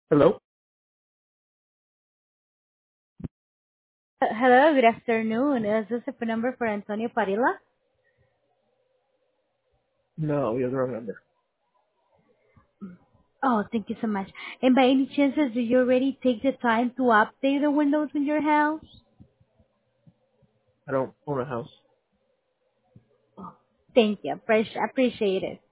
Hello? Hello, good afternoon. Is this a phone number for Antonio Parilla? No, you have the wrong number. Oh, thank you so much. And by any chances, do you already take the time to update the windows in your house? I don't own a house. Thank you. Appreciate it.